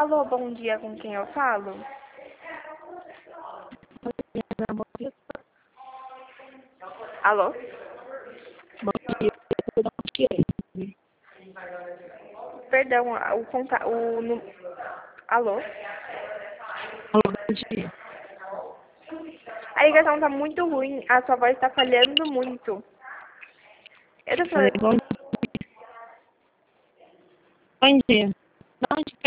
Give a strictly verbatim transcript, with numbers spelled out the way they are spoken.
Alô, bom dia, com quem eu falo? Alô? Perdão, o conta... o nu- Alô? Alô, bom dia. A ligação tá muito ruim, a sua voz tá falhando muito. Eu tô Falei, falando... bom dia. Bom dia. De onde que